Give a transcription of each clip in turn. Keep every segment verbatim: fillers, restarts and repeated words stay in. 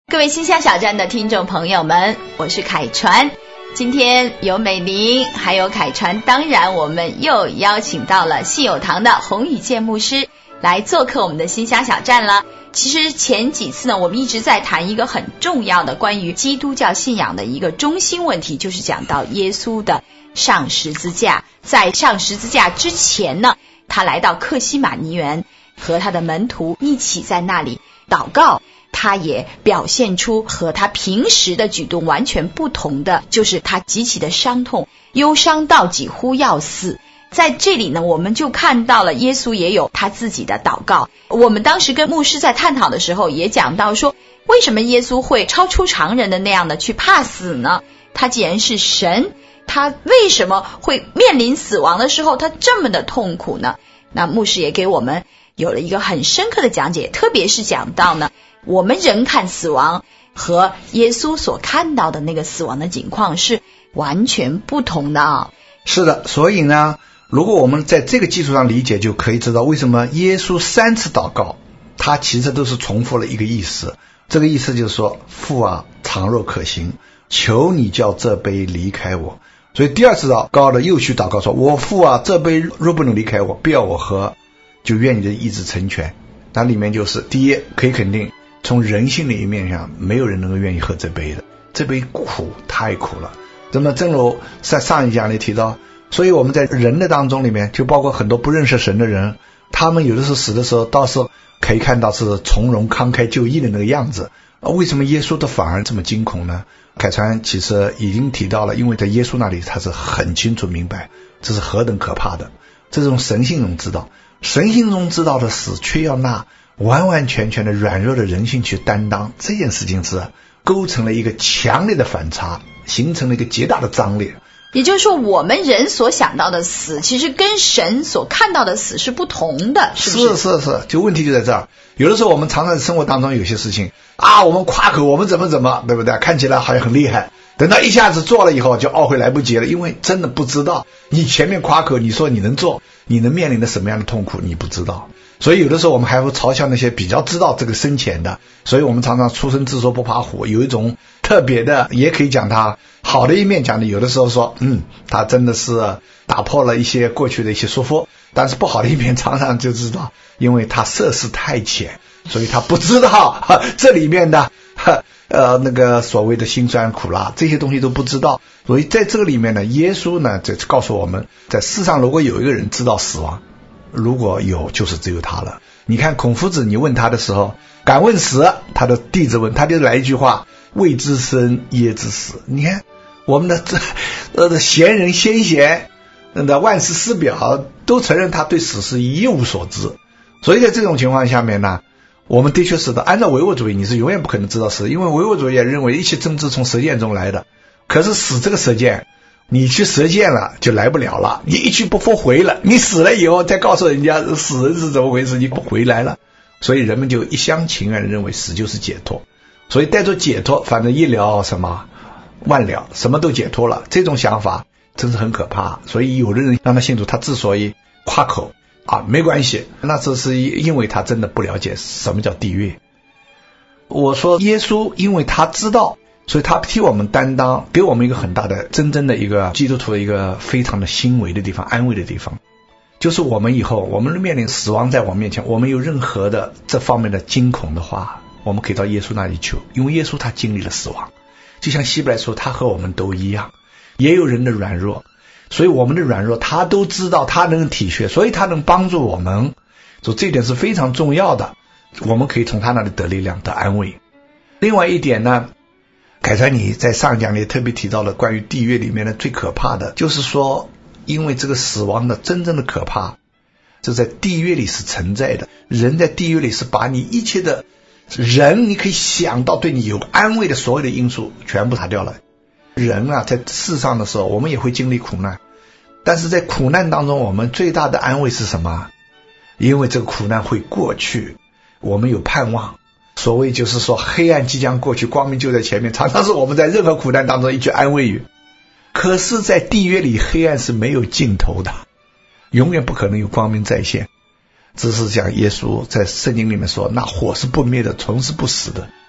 各位心香小站的听众朋友们，我是凯传。今天有美玲还有凯传，当然我们又邀请到了信友堂的洪宇健牧师来做客我们的心香小站了。其实前几次呢，我们一直在谈一个很重要的关于基督教信仰的一个中心问题，就是讲到耶稣的上十字架。在上十字架之前呢，他来到客西马尼园，和他的门徒一起在那里祷告。他也表现出和他平时的举动完全不同的，就是他极其的伤痛，忧伤到几乎要死。在这里呢，我们就看到了耶稣也有他自己的祷告。我们当时跟牧师在探讨的时候也讲到说，为什么耶稣会超出常人的那样的去怕死呢？他既然是神，他为什么会面临死亡的时候他这么的痛苦呢？那牧师也给我们有了一个很深刻的讲解，特别是讲到呢，我们人看死亡和耶稣所看到的那个死亡的情况是完全不同的啊。 是的，所以呢，如果我们在这个基础上理解，就可以知道为什么耶稣三次祷告，他其实都是重复了一个意思。这个意思就是说，父啊，倘若可行，求你叫这杯离开我。所以第二次祷告的又去祷告说，我父啊，这杯若不能离开我，不要我喝，就愿你的意志成全。那里面就是第一，可以肯定从人性的一面上，没有人能够愿意喝这杯的，这杯苦，太苦了。那么正如在上一讲里提到，所以我们在人的当中里面，就包括很多不认识神的人，他们有的时候死的时候倒是可以看到是从容慷慨就义的那个样子。为什么耶稣的反而这么惊恐呢？凯传其实已经提到了，因为在耶稣那里他是很清楚明白这是何等可怕的，这种神性中知道，神性中知道的死，却要那完完全全的软弱的人性去担当，这件事情是构成了一个强烈的反差，形成了一个极大的张力。 也就是说，我们人所想到的死，其实跟神所看到的死是不同的，是不是？ 是是是，就问题就在这儿。有的时候我们常常在生活当中有些事情啊，我们夸口我们怎么怎么，对不对？看起来好像很厉害，等到一下子做了以后就懊悔来不及了，因为真的不知道，你前面夸口你说你能做，你能面临的什么样的痛苦你不知道。所以有的时候我们还会嘲笑那些比较知道这个深浅的，所以我们常常出生自说不怕虎，有一种特别的，也可以讲他好的一面，讲的有的时候说嗯，他真的是打破了一些过去的一些束缚，但是不好的一面常常就知道，因为他涉世太浅，所以他不知道这里面的呃那个所谓的辛酸苦辣，这些东西都不知道。所以在这个里面呢，耶稣呢就告诉我们，在世上如果有一个人知道死亡，如果有就是只有他了。你看孔夫子，你问他的时候，敢问死，他的弟子问，他就来一句话，未知生焉知死。你看我们的这呃贤人先贤的万世师表都承认他对死是一无所知。所以在这种情况下面呢，我们的确是的，按照唯物主义你是永远不可能知道死，因为唯物主义也认为一切政治从实践中来的。可是死这个实践，你去实践了就来不了了，你一去不复回了，你死了以后再告诉人家死是怎么回事，你不回来了。所以人们就一厢情愿的认为死就是解脱，所以带着解脱，反正一了什么万了，什么都解脱了，这种想法真是很可怕。所以有的人让他信主，他之所以夸口啊没关系，那这是因为他真的不了解什么叫地狱。我说耶稣因为他知道，所以他替我们担当，给我们一个很大的真正的一个基督徒的一个非常的欣慰的地方，安慰的地方，就是我们以后我们面临死亡在我们面前，我们有任何的这方面的惊恐的话，我们可以到耶稣那里求，因为耶稣他经历了死亡，就像希伯来说他和我们都一样，也有人的软弱，所以我们的软弱他都知道，他能体恤，所以他能帮助我们，所以这一点是非常重要的，我们可以从他那里得力量得安慰。另外一点呢，凯传你在上讲里特别提到了关于地狱里面的最可怕的，就是说因为这个死亡的真正的可怕就在地狱里是存在的，人在地狱里是把你一切的人你可以想到对你有安慰的所有的因素全部打掉了。人啊在世上的时候我们也会经历苦难，但是在苦难当中我们最大的安慰是什么？因为这个苦难会过去，我们有盼望。所谓就是说黑暗即将过去，光明就在前面，常常是我们在任何苦难当中一句安慰语。可是在地狱里黑暗是没有尽头的，永远不可能有光明再现。只是讲耶稣在圣经里面说，那火是不灭的，虫是不死的。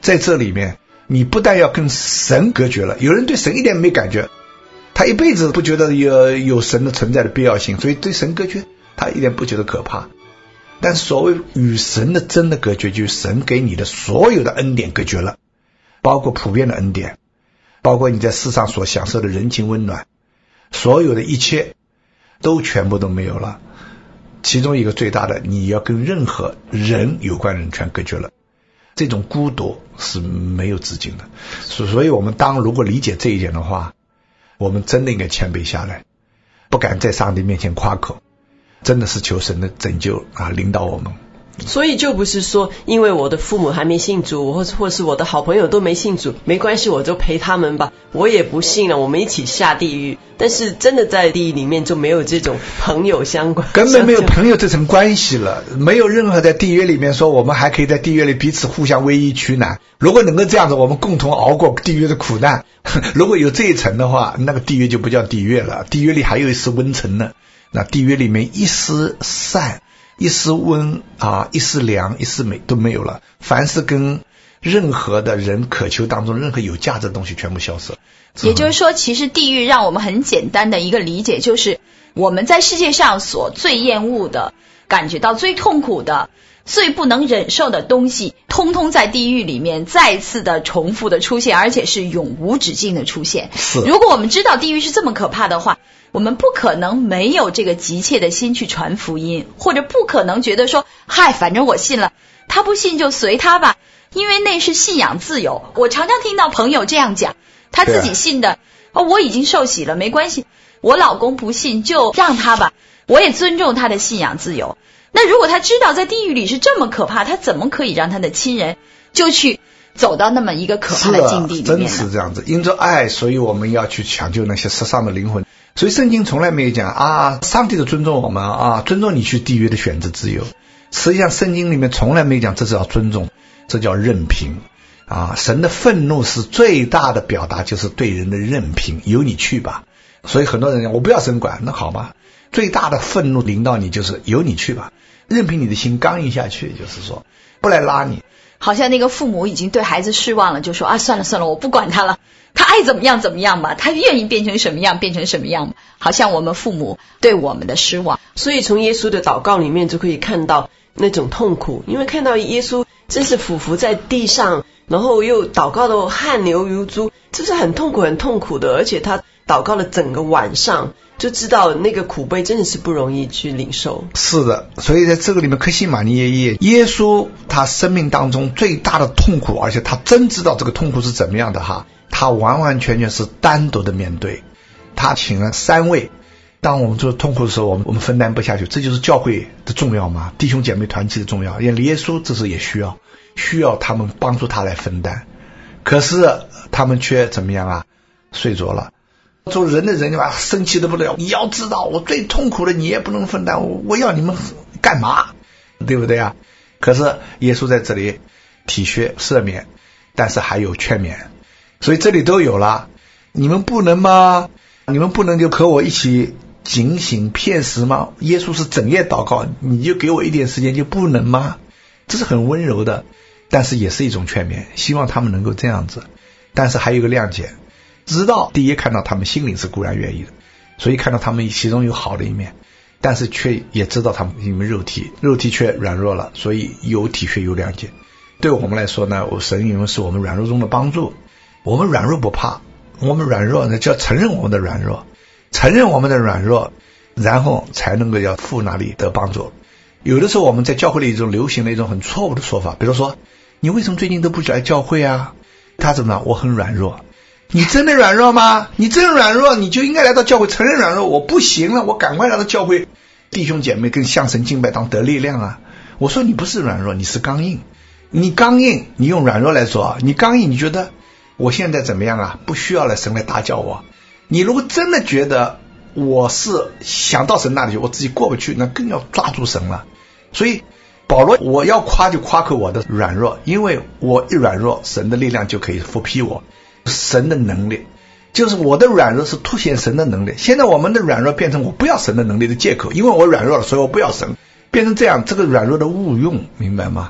在这里面你不但要跟神隔绝了，有人对神一点没感觉，他一辈子不觉得有有神的存在的必要性，所以对神隔绝他一点不觉得可怕。但所谓与神的真的隔绝，就是神给你的所有的恩典隔绝了，包括普遍的恩典，包括你在世上所享受的人情温暖，所有的一切都全部都没有了。其中一个最大的，你要跟任何人有关的人全隔绝了，这种孤独是没有止境的。所以我们当如果理解这一点的话，我们真的应该谦卑下来，不敢在上帝面前夸口，真的是求神的拯救啊，领导我们。 所以就不是说因为我的父母还没信主，或或是我的好朋友都没信主，没关系，我就陪他们吧，我也不信了，我们一起下地狱。但是真的在地狱里面就没有这种朋友相关， 根本没有朋友这层关系了，没有任何在地狱里面说我们还可以在地狱里彼此互相偎依取暖。如果能够这样子，我们共同熬过地狱的苦难，如果有这一层的话，那个地狱就不叫地狱了，地狱里还有一丝温存呢。那地狱里面一丝善一丝温啊，一丝凉一丝美都没有了，凡是跟任何的人渴求当中任何有价值的东西全部消失了。 也就是说，其实地狱让我们很简单的一个理解，就是我们在世界上所最厌恶的，感觉到最痛苦的，最不能忍受的东西，通通在地狱里面再次的重复的出现，而且是永无止境的出现。如果我们知道地狱是这么可怕的话，我们不可能没有这个急切的心去传福音，或者不可能觉得说嗨，反正我信了，他不信就随他吧，因为那是信仰自由。我常常听到朋友这样讲，他自己信的、哦、我已经受洗了，没关系，我老公不信就让他吧，我也尊重他的信仰自由。那如果他知道在地狱里是这么可怕，他怎么可以让他的亲人就去走到那么一个可怕的境地里面呢？ 真是这样子，因着爱，所以我们要去抢救那些世上的灵魂。所以圣经从来没有讲啊，上帝的尊重我们啊，尊重你去地狱的选择自由。实际上圣经里面从来没有讲这是要尊重，这叫任凭啊。神的愤怒是最大的表达，就是对人的任凭，由你去吧。所以很多人讲我不要神管，那好吧，最大的愤怒临到你就是由你去吧，任凭你的心刚硬下去，就是说不来拉你。 好像那个父母已经对孩子失望了，就说啊，算了算了，我不管他了，他爱怎么样怎么样吧，他愿意变成什么样变成什么样，好像我们父母对我们的失望。 所以从耶稣的祷告里面就可以看到那种痛苦，因为看到耶稣真是俯伏在地上，然后又祷告的汗流如珠，这是很痛苦很痛苦的，而且他祷告了整个晚上，就知道那个苦悲真的是不容易去领受。 是的，所以在这个里面客西马尼耶，耶稣他生命当中最大的痛苦，而且他真知道这个痛苦是怎么样的哈，他完完全全是单独的面对。他请了三位，当我们做痛苦的时候，我们我们分担不下去，这就是教会的重要嘛，弟兄姐妹团契的重要。因为耶稣这是也需要需要他们帮助他来分担，可是他们却怎么样啊，睡着了。做人的人吧，生气的不得了，你要知道我最痛苦的你也不能分担，我我要你们干嘛，对不对啊？可是耶稣在这里体恤赦免，但是还有劝勉，所以这里都有了。你们不能吗？你们不能就和我一起警醒骗食吗？耶稣是整夜祷告，你就给我一点时间就不能吗？这是很温柔的，但是也是一种劝勉，希望他们能够这样子。但是还有一个谅解，知道第一看到他们心灵是固然愿意的，所以看到他们其中有好的一面，但是却也知道他们因为肉体肉体却软弱了，所以有体恤有谅解。对我们来说呢，神因为是我们软弱中的帮助，我们软弱不怕，我们软弱呢就要承认我们的软弱，承认我们的软弱，然后才能够要父那里得帮助。有的时候我们在教会里一种流行的一种很错误的说法，比如说你为什么最近都不来教会啊？他怎么了？我很软弱。你真的软弱吗？你真软弱，你就应该来到教会承认软弱，我不行了，我赶快来到教会，弟兄姐妹跟向神敬拜当得力量啊。我说你不是软弱，你是刚硬。你刚硬，你用软弱来说，你刚硬，你觉得我现在怎么样啊？不需要来神来打搅我。你如果真的觉得我是想到神那里去，我自己过不去，那更要抓住神了。所以保罗，我要夸就夸口我的软弱，因为我一软弱，神的力量就可以复辟我。神的能力就是我的软弱是凸显神的能力。现在我们的软弱变成我不要神的能力的借口，因为我软弱了，所以我不要神，变成这样，这个软弱的误用，明白吗？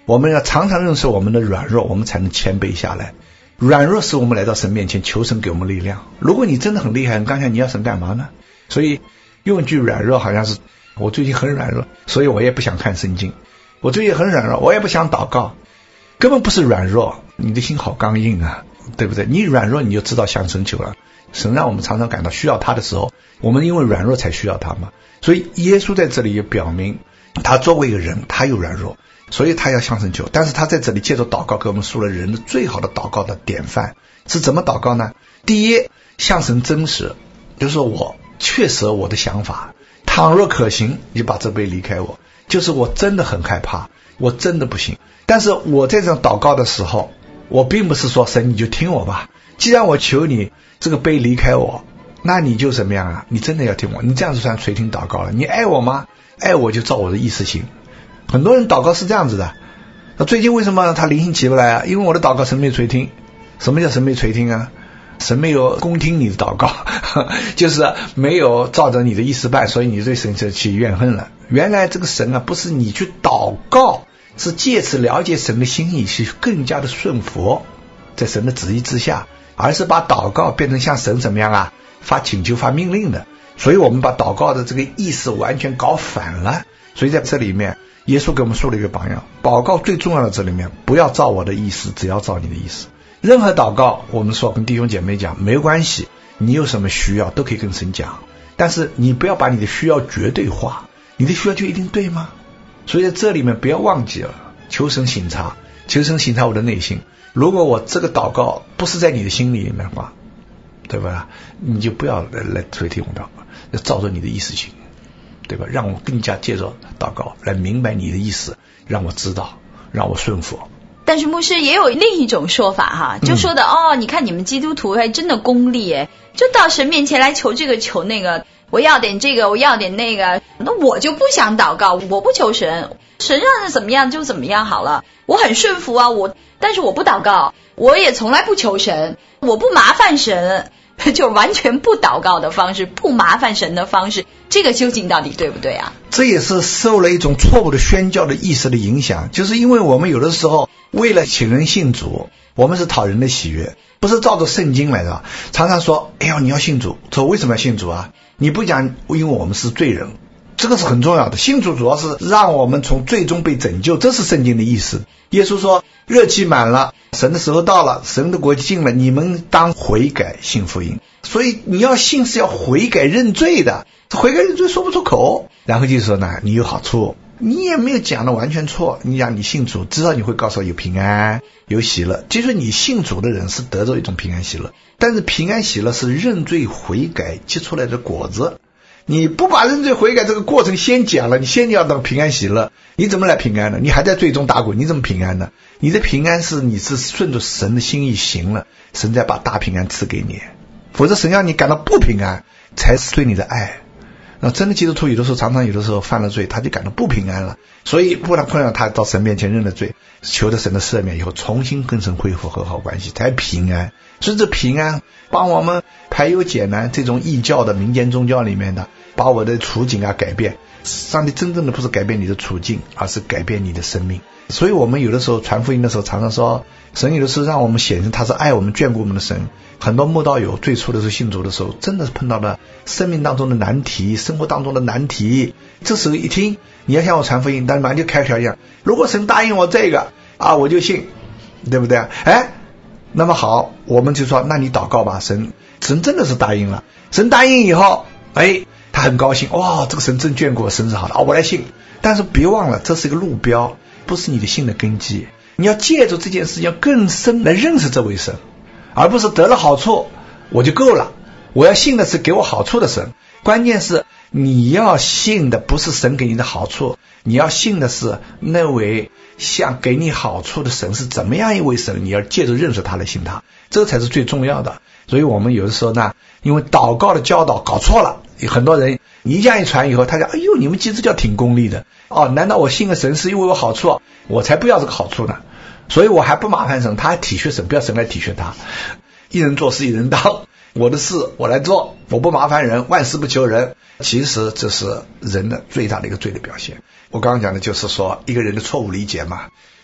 我们要常常认识我们的软弱，我们才能谦卑下来。软弱使我们来到神面前，求神给我们力量。如果你真的很厉害，刚才你要神干嘛呢？所以用一句软弱好像是我最近很软弱，所以我也不想看圣经。我最近很软弱，我也不想祷告。根本不是软弱，你的心好刚硬啊，对不对？你软弱你就知道向神求了。神让我们常常感到需要他的时候，我们因为软弱才需要他嘛。所以耶稣在这里也表明，他作为一个人，他有软弱，所以他要向神求。但是他在这里借着祷告给我们说了人的最好的祷告的典范。是怎么祷告呢？第一，向神真实，就是说我确实我的想法，倘若可行，你把这杯离开我，就是我真的很害怕，我真的不行。但是我在这样祷告的时候，我并不是说神你就听我吧，既然我求你这个杯离开我，那你就怎么样啊？你真的要听我，你这样子算垂听祷告了。你爱我吗？爱我就照我的意思行。很多人祷告是这样子的，那最近为什么他灵性起不来啊？因为我的祷告神没垂听。什么叫神没垂听啊？神没有恭听你的祷告，就是没有照着你的意思办，所以你对神就起怨恨了。原来这个神啊，不是你去祷告，是借此了解神的心意，是更加的顺服在神的旨意之下，而是把祷告变成像神怎么样啊，发请求发命令的。所以我们把祷告的这个意思完全搞反了。所以在这里面耶稣给我们说了一个榜样，祷告最重要的这里面，不要照我的意思，只要照你的意思。任何祷告我们说跟弟兄姐妹讲没有关系，你有什么需要都可以跟神讲，但是你不要把你的需要绝对化。你的需要就一定对吗？所以在这里面不要忘记了求神省察，求神省察我的内心。如果我这个祷告不是在你的心里面的话，对吧？你就不要来来垂听我祷告，要照着你的意思行，对吧？让我更加借着祷告来明白你的意思，让我知道，让我顺服。 但是牧师也有另一种说法哈，就说的、嗯、哦，你看你们基督徒还真的功利诶，就到神面前来求这个求那个，我要点这个我要点那个，那我就不想祷告，我不求神，神让他怎么样就怎么样好了，我很顺服啊，我但是我不祷告，我也从来不求神，我不麻烦神，就完全不祷告的方式，不麻烦神的方式，这个究竟到底对不对啊？ 这也是受了一种错误的宣教的意识的影响，就是因为我们有的时候为了请人信主，我们是讨人的喜悦，不是照着圣经来的。常常说哎呀你要信主，说为什么要信主啊？你不讲因为我们是罪人，这个是很重要的。信主主要是让我们从罪中被拯救，这是圣经的意思。耶稣说热气满了，神的时候到了，神的国近了，你们当悔改信福音。所以你要信是要悔改认罪的，悔改认罪说不出口。然后就说呢你有好处，你也没有讲的完全错，你讲你信主，知道你会告诉我有平安有喜乐，就是你信主的人是得着一种平安喜乐，但是平安喜乐是认罪悔改结出来的果子。你不把认罪悔改这个过程先讲了，你先要到平安喜乐，你怎么来平安呢？你还在罪中打滚，你怎么平安呢？你的平安是你是顺着神的心意行了，神再把大平安赐给你，否则神让你感到不平安才是对你的爱。那真的基督徒有的时候常常有的时候犯了罪，他就感到不平安了，所以不然困扰他到神面前认了罪，求着神的赦免以后，重新跟神恢复和好关系才平安。所以这平安帮我们排忧解难，这种异教的民间宗教里面的把我的处境啊改变。上帝真正的不是改变你的处境，而是改变你的生命。所以我们有的时候传福音的时候常常说，神有的时候让我们显示他是爱我们眷顾我们的神。很多慕道友最初的时候信主的时候，真的是碰到了生命当中的难题，生活当中的难题，这时候一听你要向我传福音，但是马上就开条一样，如果神答应我这个啊我就信，对不对？哎，那么好，我们就说那你祷告吧，神神真的是答应了。神答应以后，哎他很高兴，哇这个神真眷顾我，神是好的啊，我来信。但是别忘了这是一个路标，不是你的信的根基。你要借助这件事情更深来认识这位神，而不是得了好处我就够了。我要信的是给我好处的神。关键是你要信的不是神给你的好处，你要信的是那位像给你好处的神是怎么样一位神，你要借着认识他来信他，这才是最重要的。所以我们有的时候呢，因为祷告的教导搞错了，很多人你这样一传以后，他讲哎呦你们基督教挺功利的哦，难道我信个神是因为我好处？我才不要这个好处呢，所以我还不麻烦神，他还体恤神，不要神来体恤他。一人做事一人当，我的事我来做，我不麻烦人，万事不求人。其实这是人的最大的一个罪的表现。我刚刚讲的就是说一个人的错误理解嘛。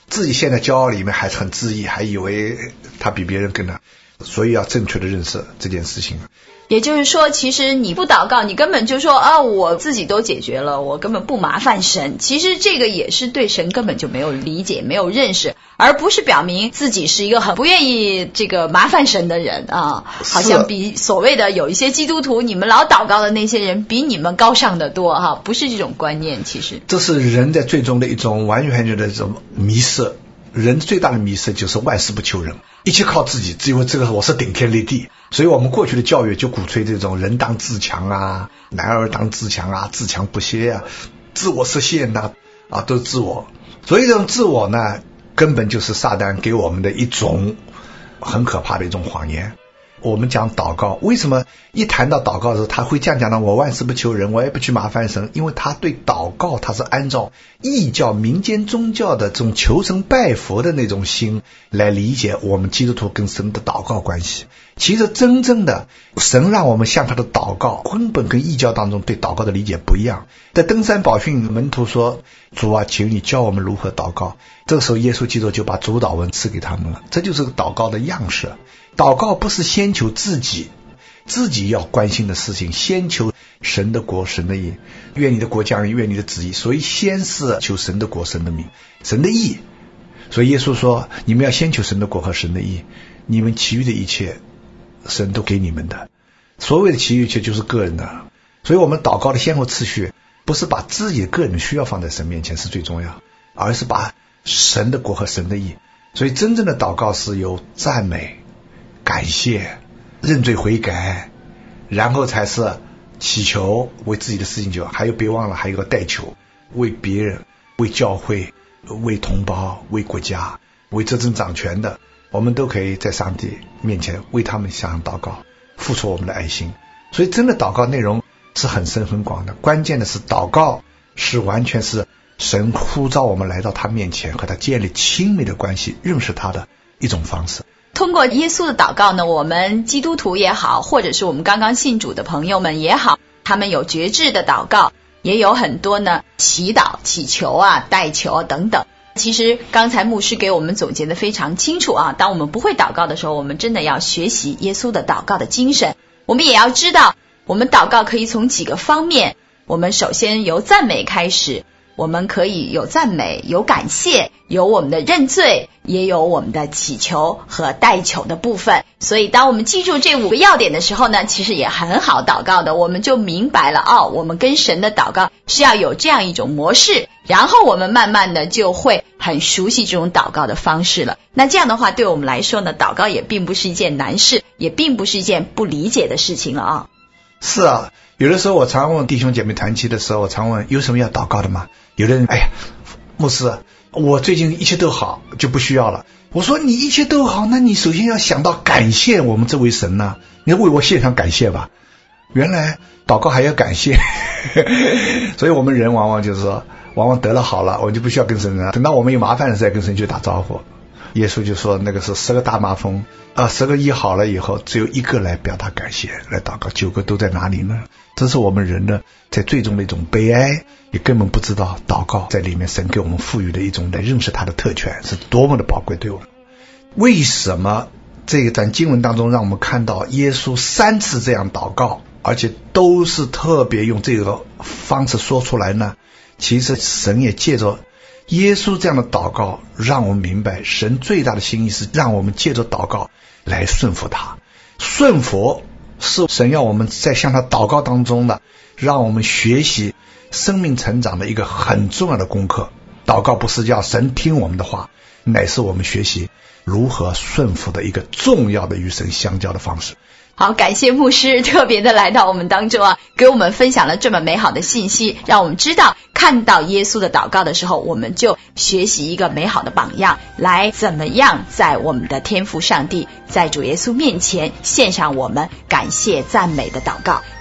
自己陷在骄傲里面还很自意，还以为他比别人更难，所以要正确的认识这件事情。 也就是说，其实你不祷告，你根本就说啊，我自己都解决了，我根本不麻烦神。其实这个也是对神根本就没有理解，没有认识，而不是表明自己是一个很不愿意这个麻烦神的人啊。好像比所谓的有一些基督徒，你们老祷告的那些人比你们高尚的多哈、啊，不是这种观念。其实这是人在最终的一种完全的这种迷失。人最大的迷失就是万事不求人，一切靠自己，只有这个我是顶天立地。所以我们过去的教育就鼓吹这种人当自强啊，男儿当自强啊，自强不息啊，自我实现呐、啊，啊，都是自我。所以这种自我呢，根本就是撒旦给我们的一种很可怕的一种谎言。我们讲祷告，为什么一谈到祷告的时候他会这样讲呢？我万事不求人，我也不去麻烦神，因为他对祷告他是按照异教民间宗教的这种求神拜佛的那种心来理解我们基督徒跟神的祷告关系。其实真正的神让我们向他的祷告根本跟异教当中对祷告的理解不一样。在登山宝训，门徒说，主啊，请你教我们如何祷告。这个时候耶稣基督就把主祷文赐给他们了，这就是祷告的样式。祷告不是先求自己自己要关心的事情，先求神的国神的义，愿你的国降临，愿你的旨意。所以先是求神的国神的名神的义。所以耶稣说，你们要先求神的国和神的义，你们其余的一切神都给你们的。所谓的其余一切就是个人的。所以我们祷告的先后次序不是把自己的个人的需要放在神面前是最重要，而是把神的国和神的义。所以真正的祷告是有赞美、感谢、认罪悔改，然后才是祈求，为自己的事情求，还有别忘了还有个代求，为别人、为教会、为同胞、为国家、为执政掌权的，我们都可以在上帝面前为他们向上祷告，付出我们的爱心。所以真的祷告内容是很深很广的，关键的是祷告是完全是神呼召我们来到他面前，和他建立亲密的关系，认识他的一种方式。 通过耶稣的祷告呢，我们基督徒也好，或者是我们刚刚信主的朋友们也好，他们有觉志的祷告，也有很多呢祈祷、祈求啊、代求等等。其实刚才牧师给我们总结的非常清楚啊，当我们不会祷告的时候，我们真的要学习耶稣的祷告的精神。我们也要知道，我们祷告可以从几个方面，我们首先由赞美开始，我们可以有赞美，有感谢，有我们的认罪，也有我们的祈求和代求的部分。所以当我们记住这五个要点的时候呢，其实也很好祷告的，我们就明白了哦，我们跟神的祷告是要有这样一种模式，然后我们慢慢的就会很熟悉这种祷告的方式了。那这样的话对我们来说呢，祷告也并不是一件难事，也并不是一件不理解的事情了啊。 是啊，有的时候我常问弟兄姐妹团契的时候，我常问有什么要祷告的吗？有的人哎呀，牧师，我最近一切都好，就不需要了。我说你一切都好，那你首先要想到感谢我们这位神呢、啊，你要为我献上感谢吧。原来祷告还要感谢所以我们人往往就是说，往往得了好了，我们就不需要跟神了，等到我们有麻烦的时候再跟神去打招呼。耶稣就说那个是十个大麻风啊，十个医好了以后，只有一个来表达感谢来祷告，九个都在哪里呢？这是我们人的在最终的一种悲哀，也根本不知道祷告在里面神给我们赋予的一种来认识他的特权是多么的宝贵对我们。为什么这一段经文当中让我们看到耶稣三次这样祷告，而且都是特别用这个方式说出来呢？其实神也借着耶稣这样的祷告让我们明白，神最大的心意是让我们借着祷告来顺服他。顺服是神要我们在向他祷告当中的，让我们学习生命成长的一个很重要的功课。祷告不是叫神听我们的话，乃是我们学习如何顺服的一个重要的与神相交的方式。 好，感谢牧师特别的来到我们当中啊，给我们分享了这么美好的信息，让我们知道看到耶稣的祷告的时候，我们就学习一个美好的榜样，来怎么样在我们的天父上帝，在主耶稣面前献上我们感谢赞美的祷告。